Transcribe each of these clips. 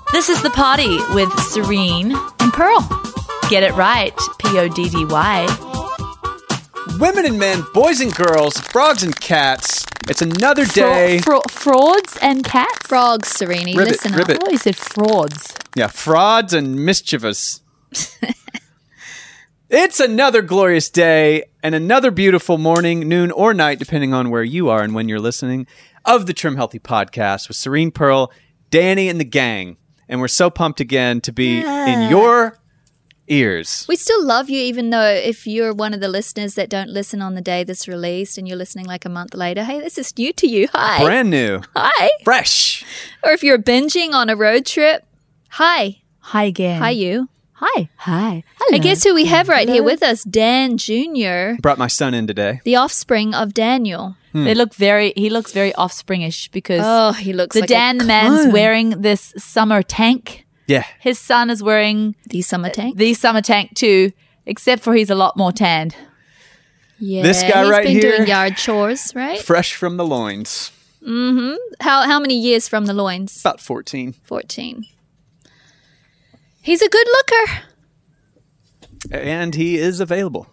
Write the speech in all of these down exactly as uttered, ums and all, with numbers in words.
This is The Party with Serene and Pearl. Get it right, P O D D Y. Women and men, boys and girls, frogs and cats. It's another day. Fra- fra- frauds and cats? Frogs, Serene. Ribbit, Listen up. ribbit. Oh, you said frauds. Yeah, frauds and mischievous. It's another glorious day and another beautiful morning, noon, or night, depending on where you are and when you're listening, of the Trim Healthy Podcast with Serene, Pearl, Danny, and the gang. And we're so pumped again to be Yeah. in your ears. We still love you, even though if you're one of the listeners that don't listen on the day this released and you're listening like a month later, hey, this is new to you. Hi. Brand new. Hi. Fresh. Or if you're binging on a road trip, hi. Hi again. Hi, you. Hi. Hi. And guess who we have right here with us? Dan Junior, Brought my son in today. the offspring of Daniel. They look very, he looks very offspringish because Oh, he looks the like Dan a the man's clone. wearing this summer tank. Yeah. His son is wearing The summer tank. the summer tank too, except for he's a lot more tanned. Yeah, This guy he's right been here- doing yard chores, right? Fresh from the loins. How how many years from the loins? About fourteen. fourteen. He's a good looker. And he is available.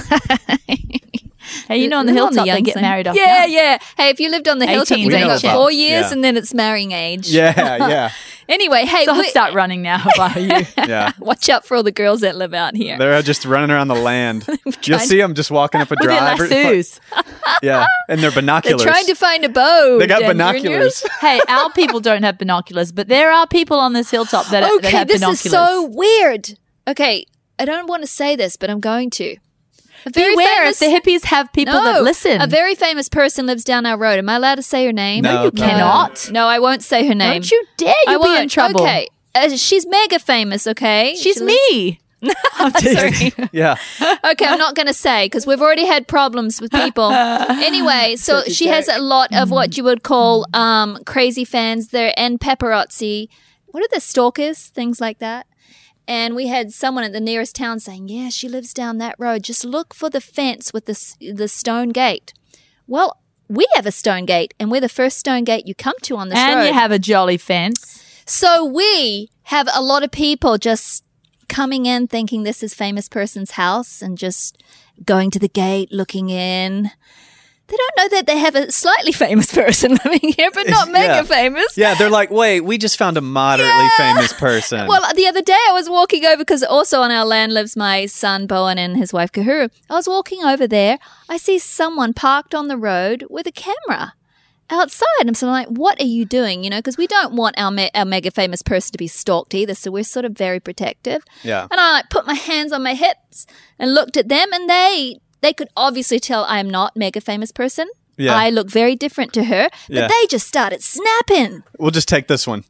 Hey, you know on the We're on the hilltop they young get thing. married off. Yeah, young. yeah. Hey, if you lived on the hilltop, eighteen you've We only know got about- four years yeah. and then it's marrying age. Yeah, yeah, Anyway, hey, So I'll we- start running now if I were you. yeah. watch out for all the girls that live out here. They're just running around the land. You'll trying- see them just walking up a With their drive. lassos. Yeah, and their They're binoculars. trying to find a bow. They got Dan binoculars. Junior. Hey, our people don't have binoculars, but there are people on this hilltop that, that Okay, have this binoculars. is so weird. Okay, I don't want to say this, but I'm going to. A very Beware, famous- if the hippies have people no, that listen. A very famous person lives down our road. Am I allowed to say her name? No, you cannot. No, I won't say her name. Don't you dare, I you'll be in won't. trouble. Okay, uh, she's mega famous. Okay, She's She lives- me. Sorry. Yeah. Okay, I'm not going to say because we've already had problems with people. Anyway, so Such a she has jerk. a lot of what you would call um, crazy fans there and paparazzi. What are the stalkers? Things like that. And we had someone at the nearest town saying, yeah, she lives down that road. Just look for the fence with the, s- the stone gate. Well, we have a stone gate, and we're the first stone gate you come to on this And road. you have a jolly fence. So we have a lot of people just coming in thinking this is famous person's house and just going to the gate, looking in. They don't know that they have a slightly famous person living here, but not mega Yeah. famous. Yeah, they're like, wait, we just found a moderately Yeah. famous person. Well, the other day I was walking over because also on our land lives my son Bowen and his wife Kahuru. I was walking over there. I see someone parked on the road with a camera outside. I'm sort of like, what are you doing? You know, because we don't want our, me- our mega famous person to be stalked either. So we're sort of very protective. Yeah. And I like put my hands on my hips and looked at them, and they they could obviously tell I am not mega famous person. Yeah. I look very different to her, but Yeah. they just started snapping. We'll just take this one.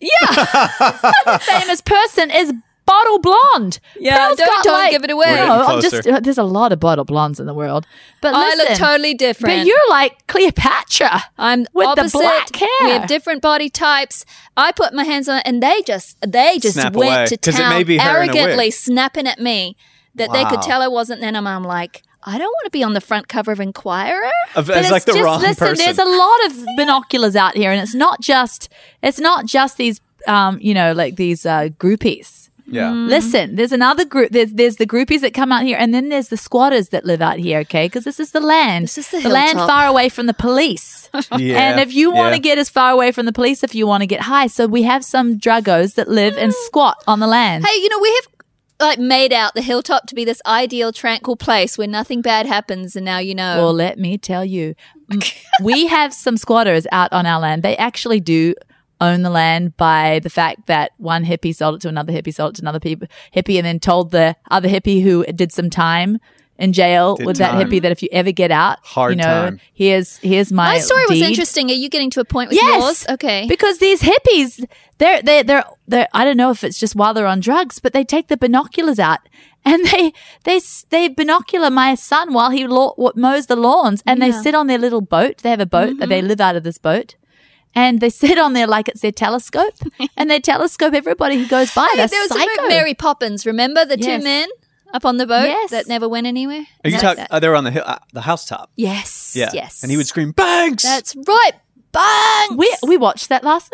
Famous person is Bottle Blonde. Yeah, Pearl's don't- got, don't like- give it away. We're No, getting I'm just, closer. there's a lot of Bottle Blondes in the world. But I look listen, totally different. But you're like Cleopatra. I'm with opposite. the black hair. We have different body types. I put my hands on it, and they just they just Snap went away, to 'cause it town may be her in a wig. arrogantly snapping at me that they could Wow. tell I wasn't. Then I'm, I'm like, I don't want to be on the front cover of Inquirer. Of- But As like it's the just, wrong listen, person. there's a lot of binoculars out here, and it's not just it's not just these um, you know, like these uh, groupies. yeah. Mm. Listen, there's another group. There's there's the groupies that come out here, and then there's the squatters that live out here. Okay, because this is the land, This is the land hilltop. far away from the police. Yeah. And if you want to Yeah. get as far away from the police, if you want to get high, so we have some druggos that live and squat on the land. Hey, you know, we have like made out the hilltop to be this ideal, tranquil place where nothing bad happens, and now you know. Well, let me tell you, m- we have some squatters out on our land. They actually do own the land by the fact that one hippie sold it to another hippie, sold it to another pe- hippie, and then told the other hippie who did some time in jail Did with time. that hippie that if you ever get out, Hard you know, time. here's here's my my story was deed. interesting. Are you getting to a point with Yes. yours? Okay. Because these hippies, they're they they're they I don't know if it's just while they're on drugs, but they take the binoculars out and they they they binocular my son while he law, mows the lawns, and they Yeah. sit on their little boat. They have a boat that they live out of this boat. And they sit on there like it's their telescope, and they telescope everybody who goes by. Hey, That's there was psycho. a movie, Mary Poppins. Remember the Yes. two men up on the boat Yes. that never went anywhere? Are you Like talking? that. Uh, they were on the hill, uh, the housetop. Yes. Yeah. Yes. And he would scream, "Banks!" That's right. Bang! we we watched that last night.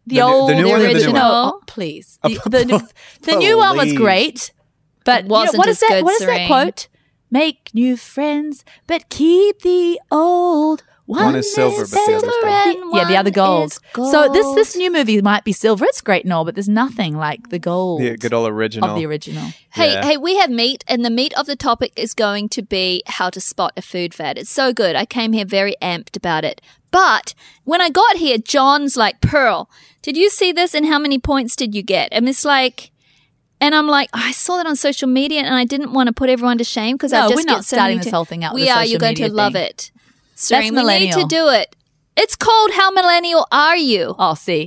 The, The new- old the new one or the new original. one? Oh, please. The, the, new- the new one was Please. great, but It you know, wasn't what as is that? good, What is that Serene. quote? Make new friends, but keep the old. One, One is silver, but the other's silver gold. and yeah, the other one gold. is So this gold. this new movie might be silver. It's great and all, but there's nothing like the gold The good old original. of the original. Hey, Yeah. hey, we have meat, and the meat of the topic is going to be how to spot a food fad. It's so good. I came here very amped about it. But when I got here, John's like, Pearl, did you see this and how many points did you get? And it's like, and I'm like, I saw that on social media and I didn't want to put everyone to shame because I No, just we're not get so starting many this to- whole thing out with We a are. social You're going to media love thing. it. Serene, we need to millennial. do it. It's called How Millennial Are You? Oh, see,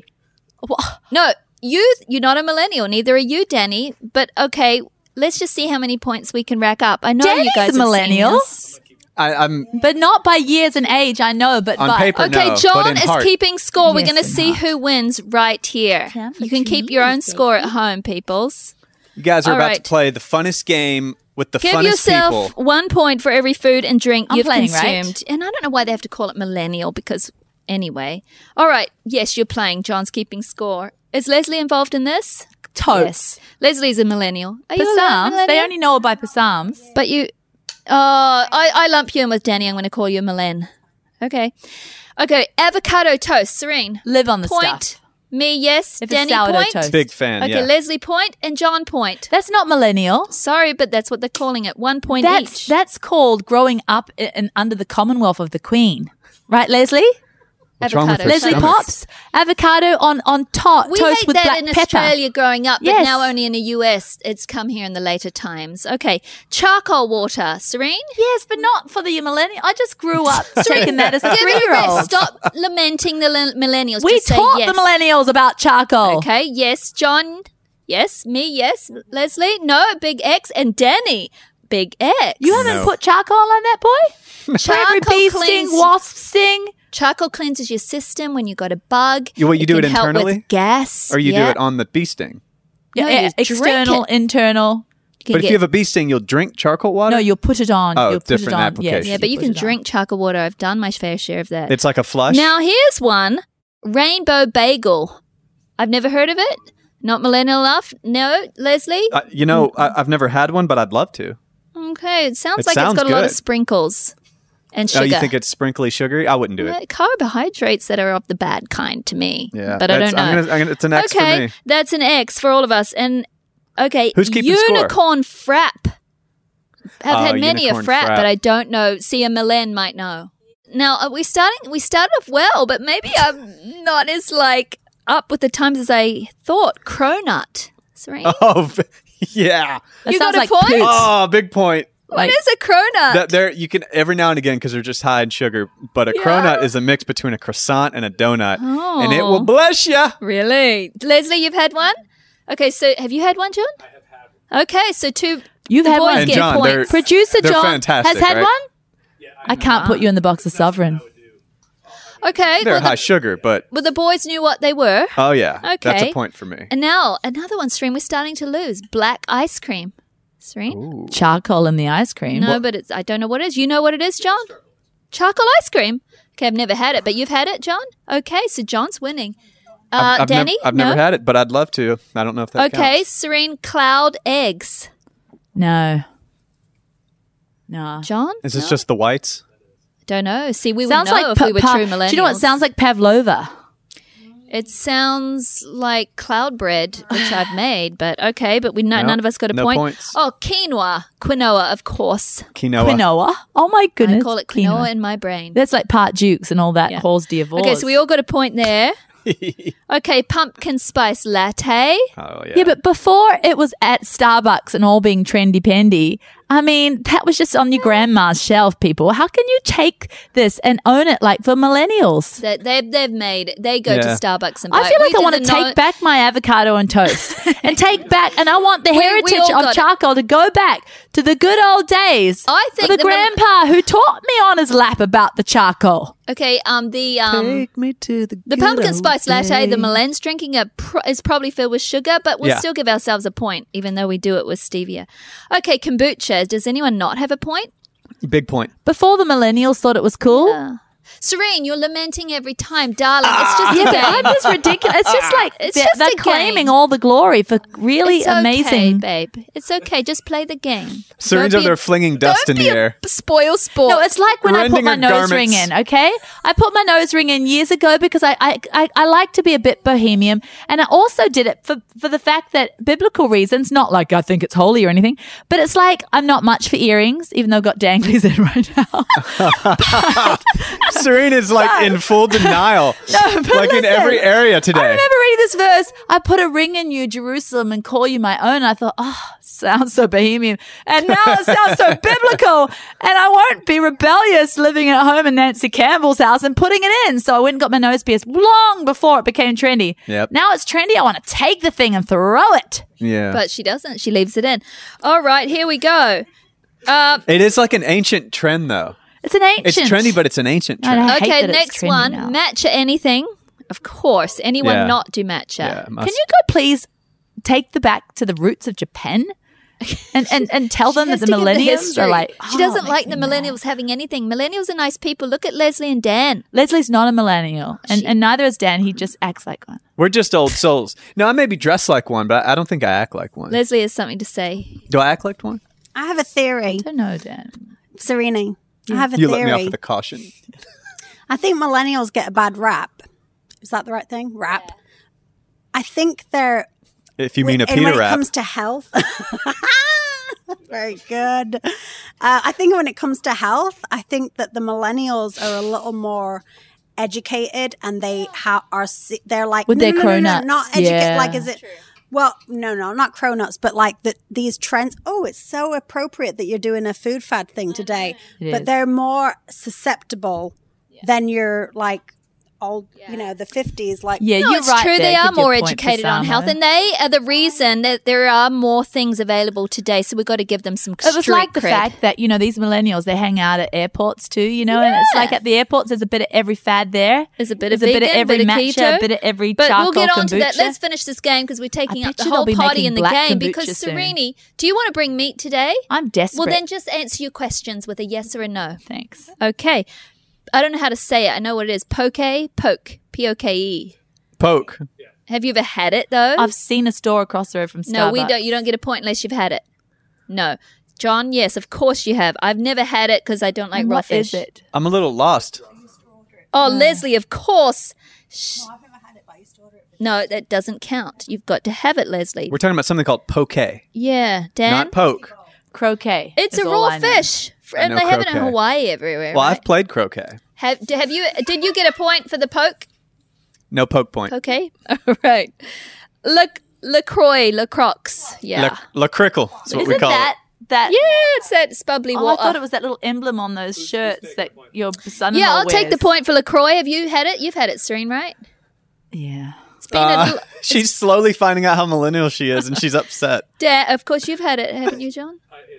No, you, you're not a millennial. Neither are you, Danny. But okay, let's just see how many points we can rack up. I know you Danny's guys a are millennial. seniors. I, I'm but not by years and age. I know, but On by, paper, Okay, no, but John in is heart. keeping score. We're Yes, going to in see heart. who wins right here. Time for You can keep your own cheese, score at home, peoples. you guys are All about right. to play the funnest game with the Give funnest yourself people. one point for every food and drink I'm you've playing, right? consumed. And I don't know why they have to call it millennial because anyway. All right. Yes, you're playing. John's keeping score. Is Leslie involved in this? totes. Yes. Leslie's a millennial. Are you a Psalms. They millennial? only know it by Psalms. But you, uh, I, I lump you in with Danny. I'm going to call you Milen. Okay. Okay. Avocado toast. Serene. Live on the Point. stuff. Me, yes. If it's Danny, sourdough point. toast. Big fan. Okay. yeah. Leslie, point. And John, point. That's not millennial. Sorry, but that's what they're calling it. One point That's each. that's called growing up i- and under the Commonwealth of the Queen, right, Leslie? What's wrong with avocado her Leslie stomach? Pops, avocado on on to- We toast hate with that black in pepper. Australia growing up, but Yes. now only in the U S. It's come here in the later times. Okay. Charcoal water. Serene? Yes, but not for the millennial. I just grew up taking that as a Give it a three-year-old. rest. Stop lamenting the le- millennials. We Just say taught yes. the millennials about charcoal. Okay, yes, John. Yes, me, yes. Leslie, no, Big X. And Danny, Big X. You haven't No. put charcoal on that boy? For every Charcoal bee cleans- sting, wasp sting. Charcoal cleanses your system when you got a bug. You- what, you do can it help internally? with gas. Or you yeah. do it on the bee sting. No, Yeah, you drink external, it. internal. You can But if get- you have a bee sting, you'll drink charcoal water? No, you'll put it on. Oh, you'll put it different on. application. Yes, yeah, but you put can it on. drink charcoal water. I've done my fair share of that. It's like a flush? Now here's one: rainbow bagel. I've never heard of it. Not millennial enough. No, Leslie. Uh, you know, I, I've never had one, but I'd love to. Okay, it sounds It like sounds it's got a lot of good. sprinkles and sugar. Oh, you think it's sprinkly sugary? I wouldn't do it. Uh, carbohydrates that are of the bad kind to me. Yeah, but I that's- don't know. I'm gonna, I'm gonna, it's an X okay, for me. that's an X for all of us. And okay, Who's keeping score? unicorn frap. I've Oh, had many a unicorn frap, frap. but I don't know. See, a Milen might know. Now are we starting? We started off well, but maybe I'm not as like up with the times as I thought. Cronut. Serene? Oh, yeah. That You sounds got a like point? poots. Oh, big point. what like- is a cronut? That there, you can every now and again because they're just high in sugar. But a Yeah. cronut is a mix between a croissant and a donut, Oh. and it will bless you. Really? Leslie, you've had one? Okay, so have you had one, John? I have had one. Okay, so two You've the had boys one. And get John, they're- points. Producer They're John fantastic, has had right? one. I can't put you in the box of sovereign. Okay, They're well high the, sugar, but well, the boys knew what they were. oh yeah, that's Okay. a point for me. And now another one, Serene, we're starting to lose. Black ice cream. Serene? Ooh. Charcoal in the ice cream. No, but it's I don't know what it is. You know what it is, John? Charcoal ice cream. Okay, I've never had it, but you've had it, John? Okay, so John's winning. Uh, I've, I've Danny? nev- I've no? never had it, but I'd love to. I don't know if that Okay, counts. Serene, cloud eggs. No. No. John? Is this No? just the whites? Don't know. See, we Sounds would know like if pa- we were pa- true millennials. Do you know what sounds like pavlova? It sounds like cloud bread, which I've made, but okay, but we no, No, none of us got a no point. points. Oh, quinoa. Quinoa, of course. Quinoa. Quinoa. Oh my goodness. I call it quinoa, in my brain. That's like part Dukes and all that Yeah. Halls d'Avoine. Okay, so we all got a point there. Okay, pumpkin spice latte. Oh yeah. Yeah, but before it was at Starbucks and all being trendy pendy, I mean, that was just on your grandma's shelf, people. How can you take this and own it like for millennials? That they've they've made. They go to Yeah. Starbucks and buy. I feel it. like We I did want to the take no- back my avocado and toast and take back, and I want the we heritage all got of it. charcoal to go back to the good old days. I think for the, the mil- grandpa who taught me on his lap about the charcoal. Okay, um, the um. Take me to the The good pumpkin old spice latte, the days. Milen's drinking a pro- is probably filled with sugar, but we'll Yeah. still give ourselves a point, even though we do it with stevia. Okay, kombucha. Does anyone not have a point? Big point. Before the millennials thought it was cool. Yeah. Serene, you're lamenting every time, darling. It's just Yeah, a but I'm game. just ridiculous. It's just like It's they're, just they're a claiming game. all the glory for really It's amazing. okay, babe. It's okay. Just play the game. Serene's Don't over be there a- flinging dust in don't the be a air. Spoil sport. No, it's like when I put Rending my her nose ring garments. in, okay? I put my nose ring in years ago because I, I, I, I like to be a bit bohemian. And I also did it for, for the fact that biblical reasons, not like I think it's holy or anything, but it's like I'm not much for earrings, even though I've got danglies in right now. Serene is like in full denial. No, but like in listen, every area I today. remember reading this verse. I put a ring in you, Jerusalem, and call you my own. I thought, oh, sounds so bohemian. And now it sounds so biblical. And I won't be rebellious living at home in Nancy Campbell's house and putting it in. So I went and got my nose pierced long before it became trendy. Yep. Now it's trendy. I want to take the thing and throw it. Yeah. But she doesn't. She leaves it in. All right, here we go. Uh, it is like an ancient trend, though. It's an ancient. It's trendy, but it's an ancient I trend. know. hate okay, that it's next trendy one. now. Matcha anything. Of course. Anyone Yeah. not do matcha. Yeah, must- Can you go please take the back to the roots of Japan and, and, and tell them that Has the to give millennials history. are like, she oh, doesn't it like makes the me mad. millennials having anything. Millennials are nice people. Look at Leslie and Dan. Leslie's not a millennial, and, and neither is Dan. He just acts like one. We're just old souls. No, I may be dressed like one, but I don't think I act like one. Leslie has something to say. Do I act like one? I have a theory, I don't know, Dan. Serene. I have a You let me off theory. with a caution. I think millennials get a bad rap. Is that the right thing? Rap. I think they're. If you mean a and when Peter it rap. comes to health. Very good. Uh, I think when it comes to health, I think that the millennials are a little more educated, and they ha- are. se- They're like With no, their no, no, no, no, cronuts. not educated. Yeah. Like, is it? Well, no, no, not cronuts, but like that these trends. Oh, it's so appropriate that you're doing a food fad thing today. It But is. they're more susceptible than your like old, you know, the fifties. Like, Yeah, No, you're it's right. true. there. They are Good, your more point, educated on Pisamo. health, and they are the reason that there are more things available today. So we've got to give them some It was street like the cred. fact that, you know, these millennials, they hang out at airports too, you know, and it's Yeah. like at the airports, there's a bit of every fad there. There's a bit of There's a bit of vegan, every bit of matcha, keto. a bit of every But charcoal we'll get on to that. kombucha. Let's finish this game because we're taking I up bet the you they'll whole be party making in the black game. kombucha Because soon. Serene, do you want to bring meat today? I'm desperate. Well, then just answer your questions with a yes or a no. Thanks. Okay. I don't know how to say it. I know what it is. Poke, poke, P O K E. Poke. Have you ever had it though? I've seen a store across the road from Starbucks. no, we don't. You don't get a point unless you've had it. No, John. Yes, of course you have. I've never had it because I don't like And raw what fish. is it? I'm a little lost. Oh, Leslie, of course. Sh- No, that doesn't count. You've got to have it, Leslie. We're talking about something called poke, yeah, Dan. not poke. Croquet. It's is a all raw I know. fish, F- I and know they have it in croquet. Hawaii everywhere. Well, right? I've played croquet. Have d- have you? Did you get a point for the poke? No poke point. Okay, all right. La Lacroix, Lacroix. Yeah, La, La Crickle is what Isn't we call that that? yeah. It's that spubbly Oh, I water. thought it was that little emblem on those shirts that your son-in-law yeah, I'll take the wears. point for Lacroix. Have you had it? You've had it, Serene, right? Yeah. It's been it. a Uh, little. she's slowly finding out how millennial she is, and she's upset. Dad, of course you've had it, haven't you, John?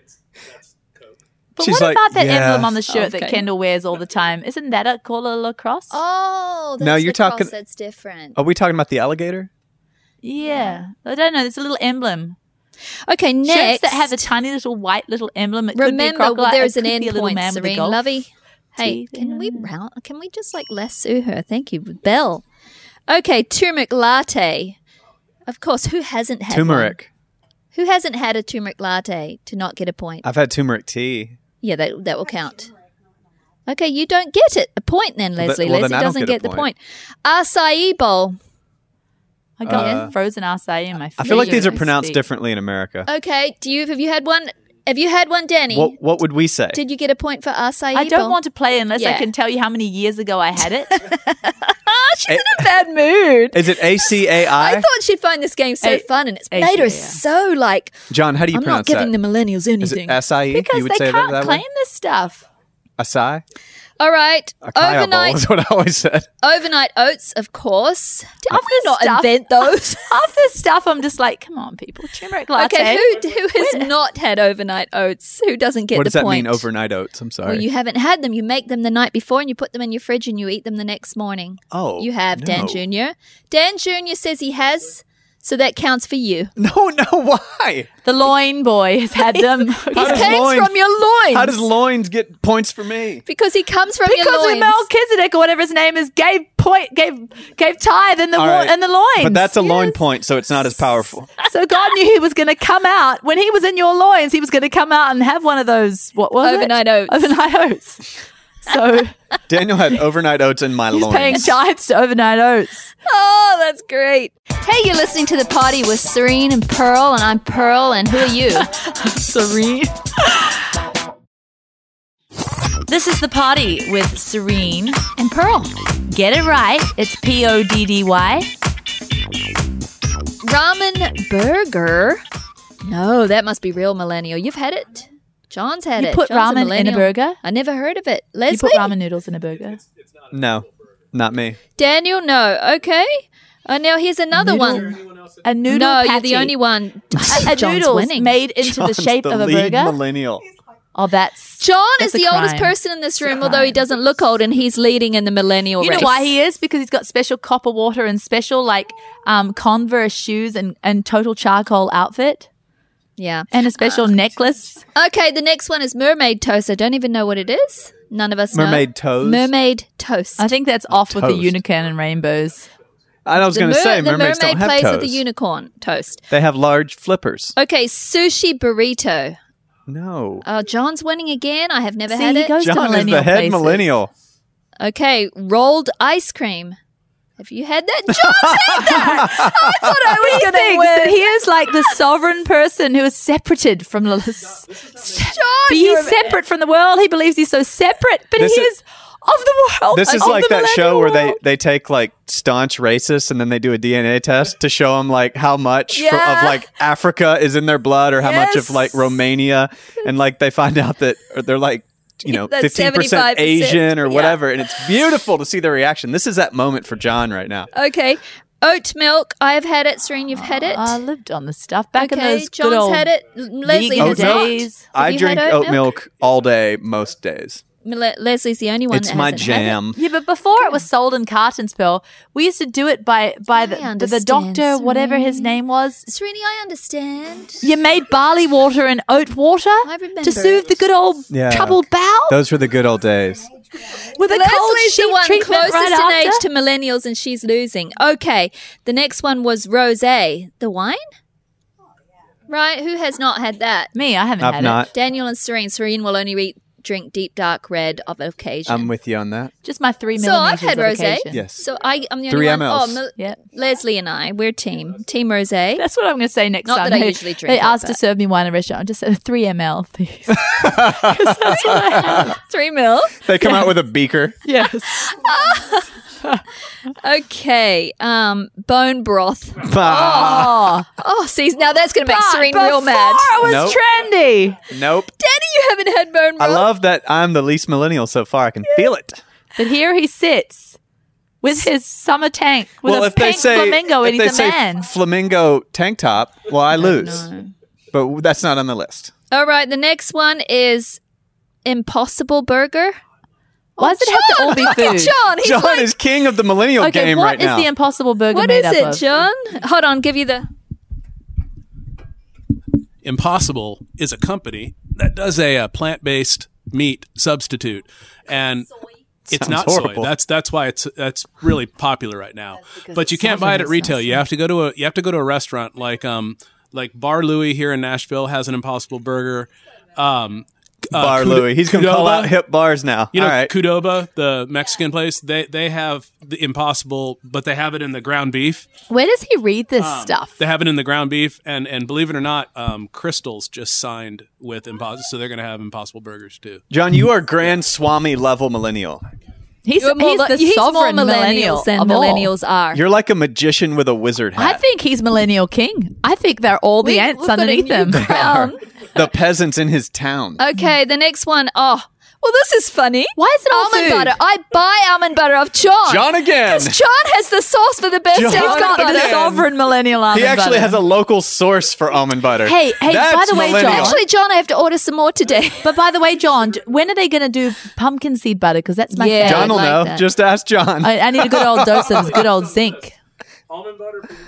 But She's what like, about that yeah. emblem on the shirt Okay. that Kendall wears all the time? Isn't that a called a lacrosse? Oh, that's No, you're lacrosse, talking- That's different. Are we talking about the alligator? Yeah. I don't know. There's a little emblem. Okay, Shirts next. that have a tiny little white little emblem. It could be a Remember, crocodile. there's it an could end be a little point, man with a Serene. golf Lovey. Hey, teeth, can we yeah. round? Can we just like lasso her? Thank you, Belle. Okay, turmeric latte. Of course, who hasn't had Turmeric. one? Who hasn't had a turmeric latte to not get a point? I've had turmeric tea. Yeah, that that will count. Okay, you don't get it. A point then, Well, Leslie. th- well, then Leslie I don't doesn't get a get, the point. point. Acai bowl. I got Uh, frozen acai in my. I feel like freezer these are as I pronounced speak. differently in America. Okay, do you have you had one? Have you had one, Danny? What What would we say? Did you get a point for acai I don't bowl? want to play unless I Yeah. can tell you how many years ago I had it. She's in a bad mood. Is it A C A I I? thought she'd find this game so A- fun, and it's A- made her yeah. so like. John, how do you I'm not pronounce giving that? the millennials Is anything. it acai? because you would they say can't that, that claim way? this stuff. Acai? All right, Acai bowl overnight is what I always said. overnight oats, of course. Did Half we the not stuff- invent those? Half this stuff, I'm just like, come on, people. Turmeric latte. Okay, who who has not had overnight oats? Who doesn't get What the does that point? mean, overnight oats? I'm sorry. Well, you haven't had them. You make them the night before, and you put them in your fridge, and you eat them the next morning. oh, You have Dan no. Junior Dan Junior says he has. So that counts for you. No, no, why? The loin boy has had them. How He does came loins- from your loins. How does loins get points for me? Because he comes from your Because loins. Melchizedek or whatever his name is gave point gave gave tithe in the All wa- right. in the loins. But that's a loin point, so it's not as powerful. So God knew he was going to come out when he was in your loins. He was going to come out and have one of those. What was Overnight it? oats. Overnight oats. So Daniel had overnight oats in my he's loins. paying tithes to overnight oats. Oh, that's great. Hey, you're listening to The Party with Serene and Pearl, and I'm Pearl, and who are you? Serene. This is The Party with Serene. And Pearl. Get it right. It's P O D D Y. Ramen burger? No, that must be real millennial. You've had it? John's had You it. put John's ramen in a millennial. burger? I never heard of it. You Leslie? put ramen noodles in a burger. No, not me. Daniel, no. Okay. Uh, now here's another Noodle? one. A noodle No, patty. you're the only one. A, a John's noodles winning. made into the John's shape the of a lead burger. millennial. Oh, that's John That's is a the oldest crime. person in this room, although he doesn't look old, and he's leading in the millennial You race. know why he is? Because he's got special copper water and special like um, Converse shoes and, and total charcoal outfit Yeah. and a special necklace. Okay, the next one is mermaid toast. I don't even know what it is. None of us know. Mermaid toast? Mermaid toast. I think that's off with the Toast. unicorn and rainbows. I was the, going to mer- say, the mermaids mermaid don't have plays toes. with the unicorn toast. They have large flippers. Okay, sushi burrito. No. Uh, John's winning again. I have never See, had he it. goes to John is millennial the head places. millennial. Okay, rolled ice cream. Have you had that? John's had that. I thought I was He going to thinks win. that he is like the sovereign person who is separated from the. John, But you're he's a- separate from the world. He believes he's so separate, but This he is- is of the world. This is of like the that show millennial where they, world. they take like staunch racists and then they do a D N A test to show them like how much fr- Yeah. of like Africa is in their blood or how much of Yes. like Romania, and like they find out that or they're like you know That's fifteen percent seventy-five percent. Asian or Yeah. whatever, and it's beautiful to see their reaction. This is that moment for John right now. Okay, oat milk. I have had it. Serene, you've had it. I lived on the stuff back in okay, those John's good old had it. L- Leslie vegan has Oat milk? not. days. I you drink had oat oat milk all day, most days. Le- Leslie's the only one It's that my hasn't had it. jam. Yeah, but before it was sold in cartons, Pearl, we used to do it by by I the, the, the understand, doctor, whatever his Serene. name was. Serene, I understand. You made barley water and oat water I remember to soothe it. the good old Yeah. troubled bowel Those were the good old days. with a cold Leslie's sheet the one treatment closest right in after. age to millennials, and she's losing. Okay, the next one was rosé, the wine. Right? Who has not had that? Me, I haven't I've had not. Daniel and Serene. Serene will only re- drink deep dark red of occasion. I'm with you on that. it. Just my three So millimeters I've had of rosé. occasion. Yes. So I, I'm the only Three one. mLs. Oh, Mel- Yeah. Leslie and I, we're team team rosé. That's what I'm going to say next Not time. that I They- usually drink They it, asked to but- serve me wine in a restaurant. I just said three milliliters, please. Three mil. They come out with a beaker. Yes. Okay. Um, bone broth. Ah, Oh, Oh, see, now that's going to make but Serene real mad. Before it was Nope. trendy. nope. Danny, you haven't had bone I broth. love that I'm the least millennial so far. I can feel it. But here he sits with his summer tank with well, a if they pink say flamingo, if and they he's a say man. flamingo tank top, well, I lose. But that's not on the list. All right, the next one is Impossible Burger. Why does it have to all be Look at food? John. He's John like, is king of the millennial Okay, game what right is now. the Impossible Burger what made is up it, of? John? Hold on, give you the. Impossible is a company that does a, uh plant-based meat substitute, and it's Sounds not horrible. soy. That's that's why it's that's really popular right now. But you can't buy it at sovereign is retail. not You have to go to a you have to go to a restaurant like um like Bar Louie here in Nashville has an Impossible Burger. Um, uh, Bar Kud- Louie. He's going to call Qdoba. out hip bars now. You know, All right. Qdoba, the Mexican place, they they have the Impossible, but they have it in the ground beef. Where does he read this Um, stuff? They have it in the ground beef, and and believe it or not, um, Crystal's just signed with Impossible, so they're going to have Impossible Burgers too. John, you are Grand Swami level millennial. He's, You're more he's li- the he's more sovereign millennial millennials than of all. millennials are. You're like a magician with a wizard I hat. think he's millennial king. I think they're all the We- ants we've got a underneath new them. crown. the peasants in his town. Okay, the next one. Oh, well, this is funny. Why is it all almond food? butter? I buy almond butter off John. John again. John has the sauce for the best John He's almond got again. the butter. sovereign millennial almond He actually butter. has a local source for almond butter. Hey, hey, That's by the way, millennial. John- Actually, John, I have to order some more today. But by the way, John, d- when are they going to do pumpkin seed butter? Because that's my Yeah. favorite. John will like know. that. Just ask John. I, I need a good old dose of this good old zinc. Almond butter for you guys as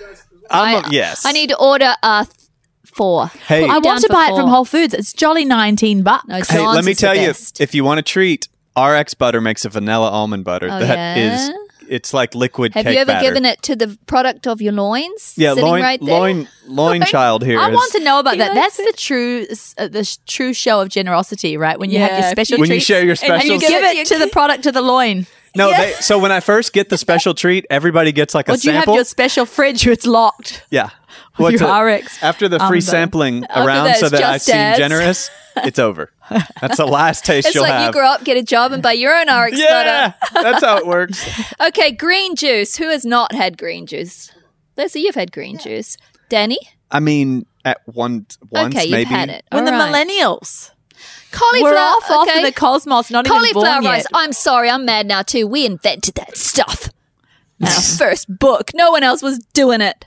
I'm I, a, yes. I need to order uh, th- four. Hey, I Down want to for buy it four. from Whole Foods. It's jolly nineteen bucks. No, hey, John's let me is the tell you, best. if you want a treat, R X Butter makes a vanilla almond butter. Oh, That is, yeah? it's like liquid Have cake you ever batter. given it to the product of your loins? Yeah, sitting loin, right there? loin, loin child here. I is- want to know about He that. likes That's the true, uh, the sh- true show of generosity, right? When you have Yeah, your special when you treats share your and specials. you give it to the product of the loin. No, they, so when I first get the special treat, everybody gets like a Or do you have sample. your special fridge where it's locked? yeah. With What's your it? R X After the free almond butter. sampling After around that, so it's that I just seem ads. generous, it's over. That's the last taste It's you'll like have. you grow up, get a job, and buy your own R X yeah, that's how it works. butter. Okay, green juice. Who has not had green juice? Leslie, you've had green juice. Danny? I mean, at one once Okay, you've maybe. had it. When All the right. millennials Cauliflower. were off off okay. in the cosmos, not even Cauliflower born rice. yet. I'm sorry, I'm mad now too. We invented that stuff. Our first book. No one else was doing it.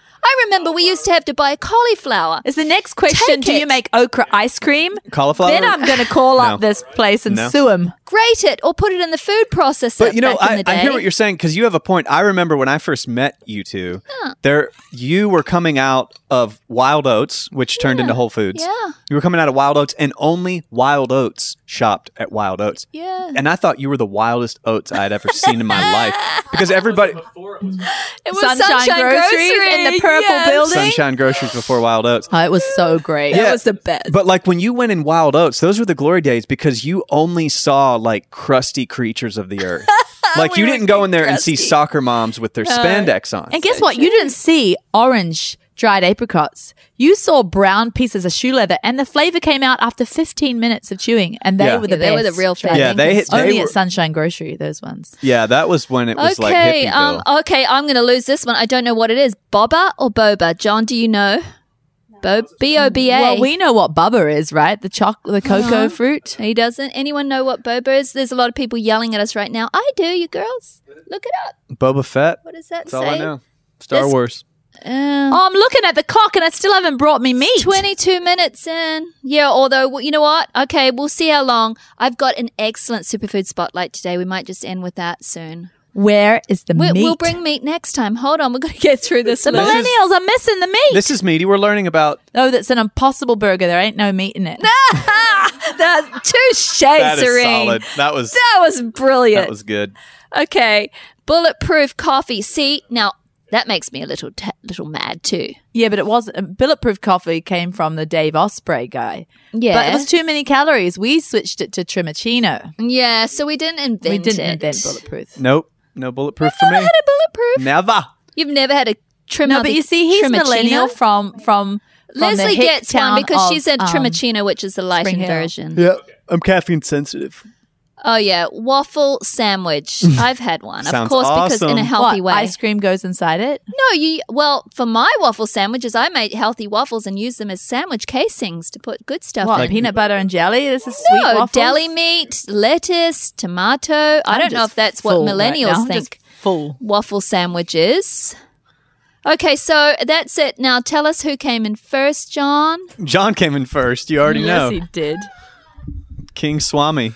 I remember we used to have to buy cauliflower. Is the next question, Take do you it. make okra ice cream? Cauliflower. Then I'm going to call up No. this place and No. sue them. Grate it or put it in the food processor. But you know, back in I, the day. I hear what you're saying because you have a point. I remember when I first met you two, there you were coming out of Wild Oats, which turned into Whole Foods. Yeah. You were coming out of Wild Oats, and only Wild Oats shopped at Wild Oats. Yeah. And I thought you were the wildest oats I'd ever seen in my life because everybody It was Sunshine, Groceries in the purple yes. building. Sunshine Groceries before Wild Oats. Oh, it was so great. Yeah. That was the best. But like when you went in Wild Oats, those were the glory days because you only saw like crusty creatures of the earth. Like We you were didn't go in there and see crusty. soccer moms with their spandex on. And guess what? You didn't see orange dried apricots. You saw brown pieces of shoe leather, and the flavor came out after fifteen minutes of chewing, and they Yeah. were the Yeah, they were best. the real dried thing. Yeah, they- apricots. they only were- at Sunshine Grocery. Those ones. Yeah, that was when it was like Okay, Hippieville. um, okay, I'm going to lose this one. I don't know what it is. Boba or boba? John, do you know? Bo- B O B A. Well, we know what bubba is, right? The choc, the cocoa Uh-huh. fruit. He doesn't. Anyone know what boba is? There's a lot of people yelling at us right now. I do, you girls. Look it up. Boba Fett. What does that That's say? all I know. Star This- Wars. Uh, Oh, I'm looking at the clock, and I still haven't brought me meat. twenty-two minutes in. Yeah, although, well, you know what? Okay, we'll see how long. I've got an excellent superfood spotlight today. We might just end with that soon. Where is the We, meat? we'll bring meat next time. Hold on. We're going to get through this. the list. This is- millennials are missing the meat. This is meaty. We're learning about. oh, that's an impossible burger. There ain't no meat in it. That's touche, That is Serene. solid. That was That was brilliant. that was good. Okay, bulletproof coffee. See, now that makes me a little t- little mad too. Yeah, but it wasn't. Bulletproof coffee came from the Dave Osprey guy. Yeah, But it was too many calories. We switched it to Trimachino. yeah. So we didn't invent We didn't it. invent bulletproof. Nope. No bulletproof for Never me. had a bulletproof. Never. You've never had a trim. No, but you see, he's millennial from from, from the Leslie hick gets one town because of, she said um, Trimachino, which is the lightened Spring Hill. version. Yeah, I'm caffeine sensitive. Oh yeah, waffle sandwich. I've had one, of Sounds course, because in a awesome. healthy what, way. ice cream goes inside it. No, you. Well, for my waffle sandwiches, I made healthy waffles and used them as sandwich casings to put good stuff What, in. peanut butter and jelly? This is sweet No, waffles? deli meat, lettuce, tomato. I I'm don't know just if that's what full right millennials now. I'm think just full. waffle sandwiches. Okay, so that's it. Now tell us who came in first, John. John came in first. You already know. Yes, he did. King Swami.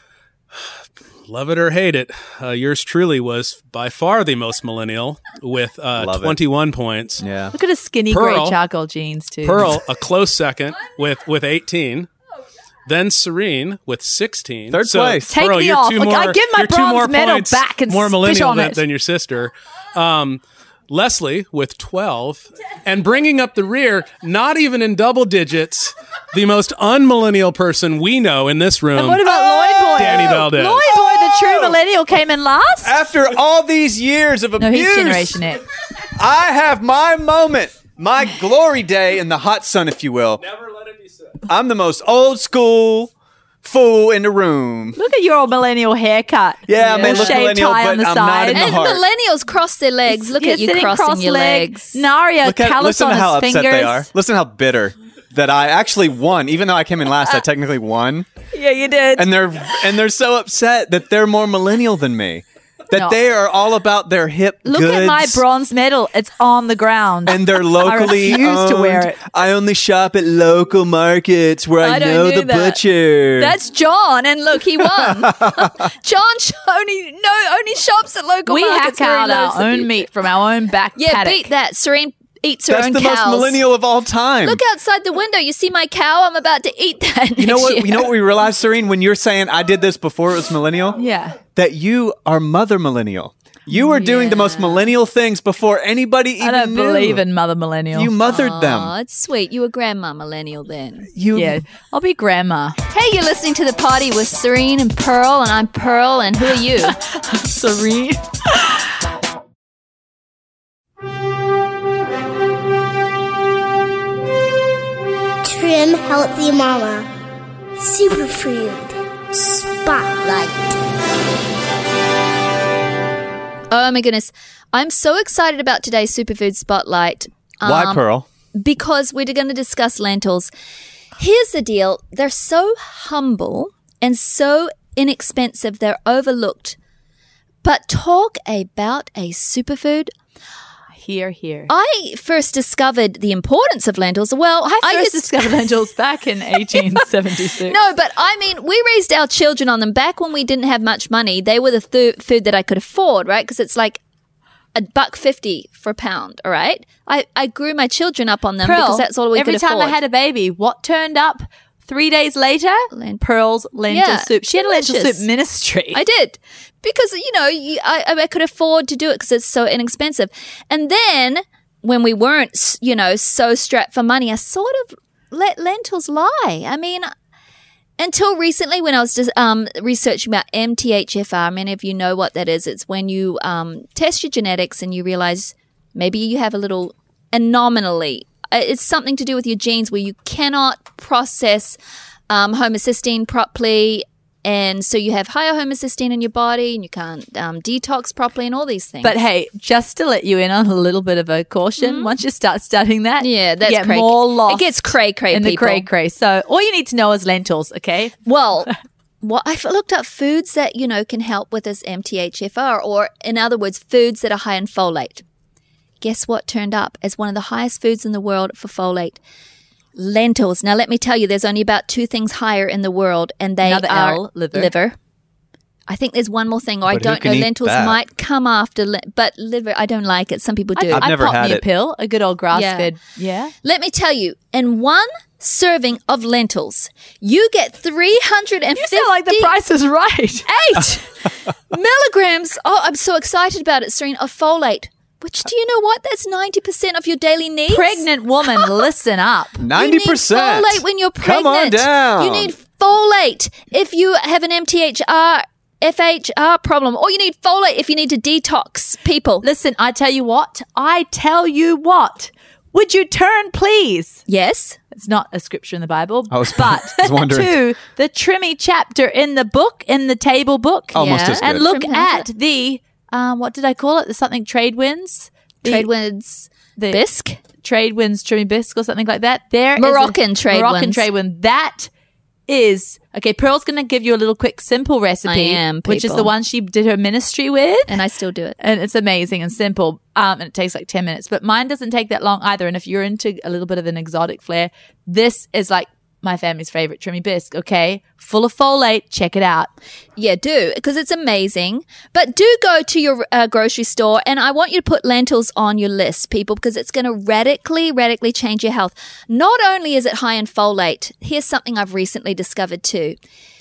Love it or hate it, uh, yours truly was by far the most millennial with uh, Love it. twenty-one points. Yeah. Look at his skinny Pearl. grey charcoal jeans too. Pearl, a close second with, with eighteen. Then Serene with sixteen. Third so, place. Take Pearl, me you're off. two Like, more, I give my you're two bronze more medal points back and more spit millennial on than, it. than your sister. Um, Leslie with twelve. And bringing up the rear, not even in double digits, the most unmillennial person we know in this room. And what about Lloyd Boy? Danny Valdez. Lloyd Boy, the true millennial, came in last. After all these years of No, abuse, he's Generation X. I have my moment, my glory day in the hot sun, if you will. Never let it be said. I'm the most old school fool in the room. Look at your millennial haircut. Yeah, I may Little look shaved millennial, tie but on the I'm side. not in the And heart. millennials cross their legs. Look You're at you sitting crossing your cross-legged. legs. Naria Look at, callous listen on to how his upset fingers. they are. Listen how bitter that I actually won, even though I came in last. I technically won, Yeah, you did. and they're and they're so upset that they're more millennial than me. That No. they are all about their hip Look goods. at my bronze medal. It's on the ground. And they're locally refuse owned. to wear it. I only shop at local markets where I, I don't know do the that. butcher. That's John, and look, he won. John sh- only no only shops at local we markets. hack where he out knows our the own people. meat from our own back Yeah, paddock. beat that. Serene eats her That's own the cows. most millennial of all time. Look outside the window. You see my cow? I'm about to eat that. you know next what? year. You know what we realized, Serene, when you're saying I did this before it was millennial? Yeah. That you are mother millennial. You were doing the most millennial things before anybody even I don't knew. believe in mother millennial. You mothered Oh, them. it's sweet. You were grandma millennial then. You yeah, I'll be grandma. Hey, you're listening to The Party with Serene and Pearl, and I'm Pearl, and who are you? Serene. Trim Healthy Mama. Superfood. Spotlight. Oh my goodness. I'm so excited about today's Superfood Spotlight. Why, Um, Pearl? Because we're going to discuss lentils. Here's the deal. They're so humble and so inexpensive, they're overlooked. But talk about a superfood. Here, here. I first discovered the importance of lentils. Well, I I first just discovered lentils back in eighteen seventy-six. No, but I mean, we raised our children on them back when we didn't have much money. They were the th- food that I could afford, right? Because it's like a buck fifty for a pound, all right? I, I grew my children up on them Pearl, because that's all we every could time afford. I had a baby, what turned up three days later? Lent- Pearl's lentil Yeah, soup. She had a lentil delicious. soup ministry. I did because, you know, you, I, I could afford to do it because it's so inexpensive. And then when we weren't, you know, so strapped for money, I sort of let lentils lie. I mean, until recently when I was just um, researching about M T H F R, many of you know what that is. It's when you um, test your genetics and you realize maybe you have a little anomaly. Uh, It's something to do with your genes where you cannot process um, homocysteine properly. And so you have higher homocysteine in your body and you can't um, detox properly and all these things. But hey, just to let you in on a little bit of a caution, once you start studying that, Mm-hmm. Yeah, that's you get cray- more lost. it gets cray-cray, in the people. cray cray. So all you need to know is lentils. Okay, Well, well, I've looked up foods that, you know, can help with this M T H F R, or in other words, foods that are high in folate. Guess what turned up as one of the highest foods in the world for folate? Lentils. Now, let me tell you, there's only about two things higher in the world, and they Another are L, liver. liver. I think there's one more thing, or I But who don't can know. eat Lentils that? might come after, li- but liver, I don't like it. Some people do. I've I never pop had me a it. pill, a good old grass fed. Yeah. Let me tell you, in one serving of lentils, you get three hundred fifty You sound like the price is right. eight milligrams. Oh, I'm so excited about it, Serene, of folate. Which, do you know what? That's ninety percent of your daily needs. Pregnant woman, listen up. ninety percent. You need folate when you're pregnant. Come on down. You need folate if you have an M T H R, F H R problem, or you need folate if you need to detox people. Listen, I tell you what. I tell you what. Would you turn, please? Yes. It's not a scripture in the Bible, I was- but I was wondering. to the Trimmy chapter in the book, in the table book, Almost Yeah. as good. and look Trim at has the um, what did I call it? The something trade winds, the, Trade winds. the Bisque. trade winds, Trimmy bisque or something like that. There is a- Moroccan trade Moroccan winds. trade wind. That is okay. Pearl's going to give you a little quick, simple recipe, I am, which is the people. one she did her ministry with. And I still do it. And it's amazing and simple. Um, and it takes like ten minutes, but mine doesn't take that long either. And if you're into a little bit of an exotic flair, this is like my family's favorite Trimmy bisque. Okay. Full of folate. Check it out. Yeah, do, because it's amazing. But do go to your uh, grocery store, and I want you to put lentils on your list, people, because it's going to radically, radically change your health. Not only is it high in folate, here's something I've recently discovered too.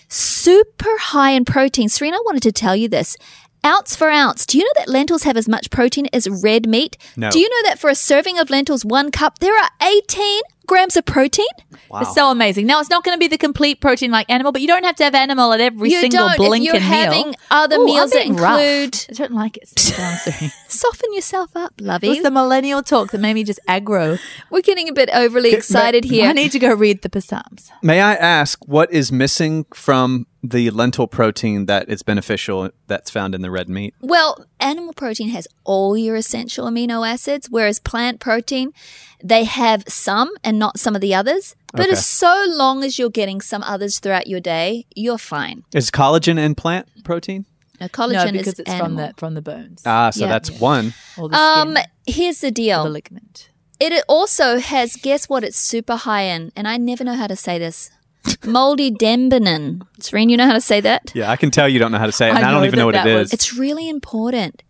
Super high in protein. Serena, I wanted to tell you this. Ounce for ounce. Do you know that lentils have as much protein as red meat? No. Do you know that for a serving of lentils, one cup, there are eighteen grams of protein? Wow. It's so amazing. Now, it's not going to be the complete protein like animal, but you don't have to have animal at every You single don't. If blinking you're meal. having other Ooh, meals I'm that being rough. include- I don't like it. Sit down, Serene. Soften yourself up, It lovey. was the millennial talk that made me just aggro. We're getting a bit overly excited here. I need to go read the Psalms. May I ask what is missing from the lentil protein that is beneficial that's found in the red meat? Well, animal protein has all your essential amino acids, whereas plant protein, they have some and not some of the others. But Okay. as so long as you're getting some others throughout your day, you're fine. Is collagen in plant protein? Now, collagen No, because is it's animal. from the from the bones Ah, so Yeah. that's one. or the Um, skin here's the or deal. the ligament. It also has, guess what? It's super high in, and I never know how to say this. Molybdenum. Serene, you know how to say that? Yeah, I can tell you don't know how to say it, I and I don't know even know that what it that is. was- It's really important.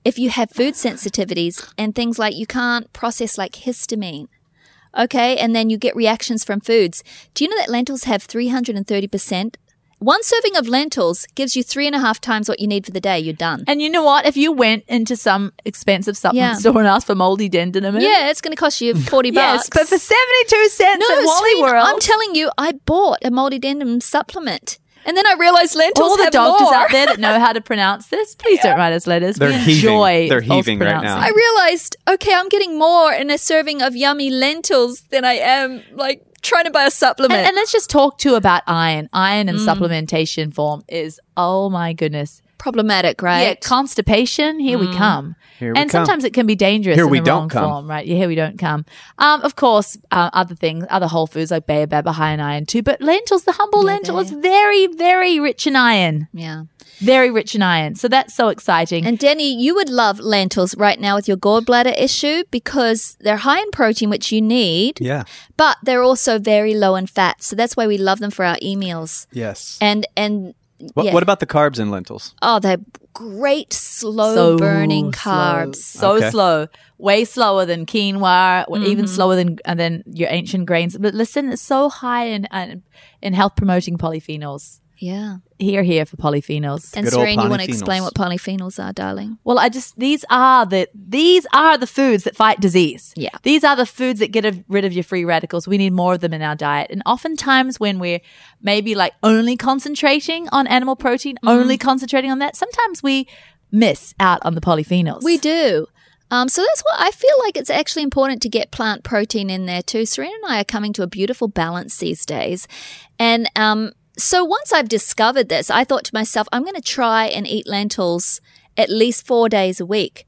if you have food sensitivities and things like you can't process like histamine, okay, and then you get reactions from foods. Do you know that lentils have three hundred thirty percent? One serving of lentils gives you three and a half times what you need for the day. You're done. And you know what? If you went into some expensive supplement Yeah. store and asked for moldy dendinamide, Yeah, it's going to cost you forty yes, bucks. but for seventy-two cents no, at Wally Serena, World, I'm telling you, I bought a multidendum supplement. And then I realized lentils all the have doctors more. out there that know how to pronounce this, please don't write us letters. They're we heaving. enjoy They're false heaving right now. pronouncing. I realized, okay, I'm getting more in a serving of yummy lentils than I am like trying to buy a supplement. And, and let's just talk too about iron. Iron Mm. in supplementation form is, oh my goodness. Problematic, right? Yeah, constipation, here we come. Here we and come. sometimes it can be dangerous Here in we the don't wrong come. form, right? Yeah, here we don't come. Um, of course, uh, other things, other whole foods like baobab are high in iron too. But lentils, the humble Yeah, lentil they- is very, very rich in iron. Yeah. Very rich in iron. So that's so exciting. And Denny, you would love lentils right now with your gallbladder issue because they're high in protein, which you need, Yeah. but they're also very low in fat. So that's why we love them for our e-meals. Yes. And and What, yeah. what about the carbs in lentils? oh, they're great slow So burning slow. carbs. So Okay. slow. Way slower than quinoa, or Mm-hmm. even slower than and then your ancient grains. But listen, it's so high in in, in health promoting polyphenols. Yeah. Here, here for polyphenols. And Good old Serene, you want to explain polyphenols. what polyphenols are, darling? Well, I just these are the these are the foods that fight disease. Yeah. These are the foods that get rid of your free radicals. We need more of them in our diet. And oftentimes when we're maybe like only concentrating on animal protein, Mm-hmm. only concentrating on that, sometimes we miss out on the polyphenols. We do. Um, so that's why I feel like it's actually important to get plant protein in there too. Serena and I are coming to a beautiful balance these days. And um, so once I've discovered this, I thought to myself, I'm going to try and eat lentils at least four days a week.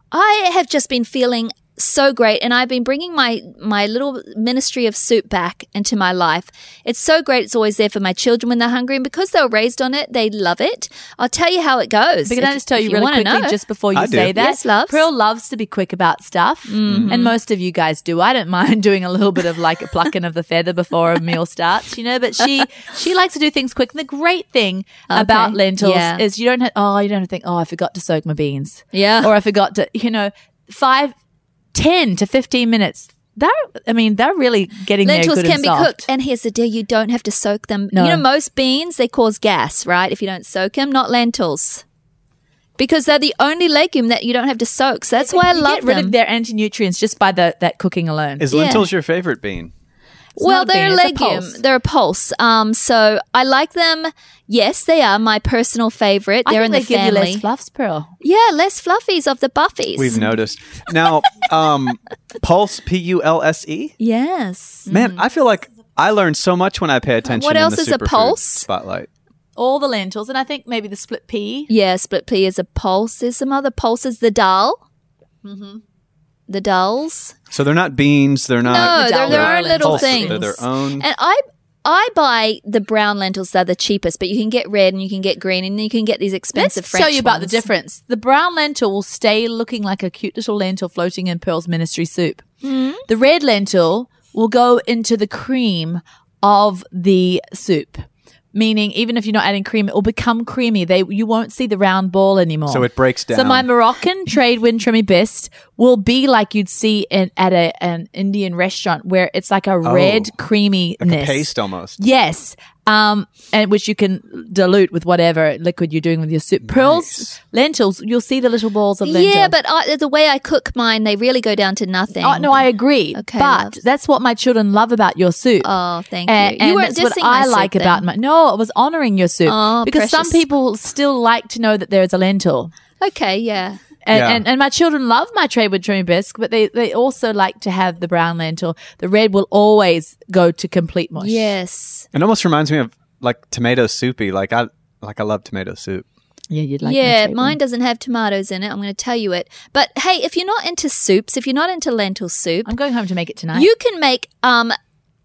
I have just been feeling so great, and I've been bringing my my little ministry of soup back into my life. It's so great. It's always there for my children when they're hungry, and because they were raised on it, they love it. I'll tell you how it goes. But can I if- just tell if you really wanna quickly, know. just before you I do. say that? Yes, loves. Pearl loves to be quick about stuff, Mm-hmm. and most of you guys do. I don't mind doing a little bit of like a plucking of the feather before a meal starts, you know. But she she likes to do things quick. And the great thing about lentils Yeah. is you don't have oh you don't have to think oh I forgot to soak my beans, Yeah. or I forgot to you know five, ten to fifteen minutes. They're I mean they're really getting Lentils there good can and be soft. cooked. And here's the deal, you don't have to soak them. No. You know, most beans, they cause gas, right? If you don't soak them, not lentils. Because they're the only legume that you don't have to soak. So that's why I You love get rid them. of their anti-nutrients just by the, that cooking alone. Is Yeah. lentils your favorite bean? well, not a they're a bean, it's a legume. pulse. They're a pulse. Um, so I like them. Yes, they are my personal favorite. I They're think in they the give family. you less fluffs, Pearl. Yeah, less fluffies of the buffies. We've noticed. Now, um, Pulse, P U L S E? Yes. Man, I feel like I learn so much when I pay attention What in else the is a Superfood pulse? Spotlight. All the lentils, and I think maybe the split pea. Yeah, split pea is a pulse. There's some other pulses. The dal. Mm-hmm. The dulls. So they're not beans. They're No, not. they're their They're own little pulses. things. They're their own. And I I buy the brown lentils. They're the cheapest, but you can get red and you can get green and you can get these expensive Let's French tell you about ones. the difference. The brown lentil will stay looking like a cute little lentil floating in Pearl's ministry soup. Mm-hmm. The red lentil will go into the cream of the soup. Meaning, even if you're not adding cream, it will become creamy. They you won't see the round ball anymore. So it breaks down. So my Moroccan trade wind Tremy Bist will be like you'd see in, at a, an Indian restaurant where it's like a red creaminess. like a paste almost. Yes. Um, and which you can dilute with whatever liquid you're doing with your soup. Pearls, lentils, you'll see the little balls of lentil. Yeah, but I, the way I cook mine, they really go down to nothing. Oh, no, I agree. Okay, but loves. that's what my children love about your soup. Oh, thank And, you. and You weren't that's what dissing I my soup like then. about my. No, I was honoring your soup Oh, because some precious. people still like to know that there is a lentil. Okay, yeah. And, Yeah. and and my children love my trade with Tremy bisque, but they, they also like to have the brown lentil. The red will always go to complete mush. Yes. It almost reminds me of like tomato soupy. Like I like I love tomato soup. Yeah, you'd like my yeah, trade mine one. doesn't have tomatoes in it. I'm going to tell you it. But hey, if you're not into soups, if you're not into lentil soup, I'm going home to make it tonight. you can make um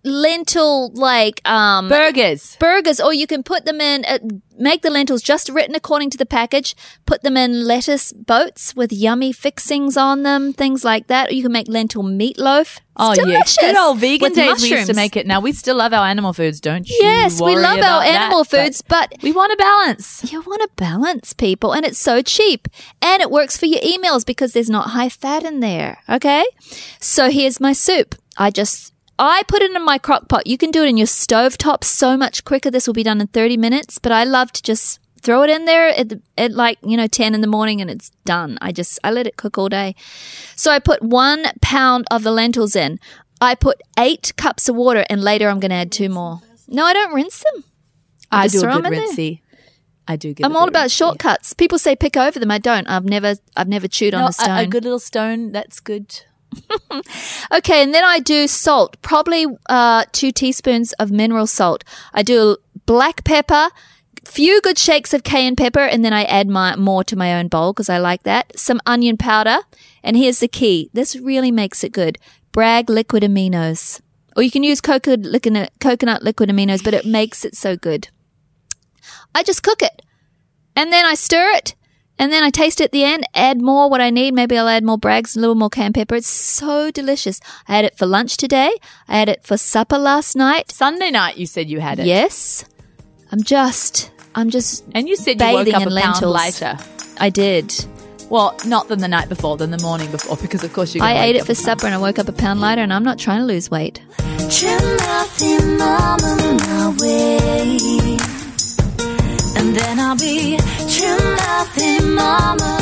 lentil like um Burgers. burgers, or you can put them in, uh, make the lentils just written according to the package, put them in lettuce boats with yummy fixings on them, things like that. Or you can make lentil meatloaf. It's Oh, delicious. yeah. Good old vegan with days we used to mushrooms. make it. Now, we still love our animal foods, don't you? Yes, we worry love about our animal that, but foods, but we want a balance. you want to balance, people, and it's so cheap. And it works for your emails because there's not high fat in there, okay? So here's my soup. I just, I put it in my crock pot. You can do it in your stovetop so much quicker. This will be done in thirty minutes, but I love to just throw it in there at, the, at like, you know, ten in the morning and it's done. I just, I let it cook all day. So I put one pound of the lentils in. I put eight cups of water and later I'm going to add two more. No, I don't rinse them. I just do a throw good 'em in there. rinsey. I do get I'm a all good about rinsey. shortcuts. People say pick over them. I don't. I've never, I've never chewed on No, a stone. a, a good little stone, that's good. Okay, and then I do salt, probably uh, two teaspoons of mineral salt. I do black pepper, few good shakes of cayenne pepper, and then I add my more to my own bowl because I like that. Some onion powder, and here's the key. This really makes it good. Bragg liquid aminos. Or you can use coconut, coconut liquid aminos, but it makes it so good. I just cook it, and then I stir it. And then I taste it at the end, add more what I need. Maybe I'll add more Bragg's, a little more cayenne pepper. It's so delicious. I had it for lunch today. I had it for supper last night. Sunday night, you said you had it. Yes. I'm just, I'm just And you said you woke bathing up in a pound lentils. later. I did. Well, not than the night before, than the morning before, because of course you're I gonna ate wake it up for a pound. supper and I woke up a pound lighter and I'm not trying to lose weight. Trim healthy mama my way, and then I'll be trim healthy mama.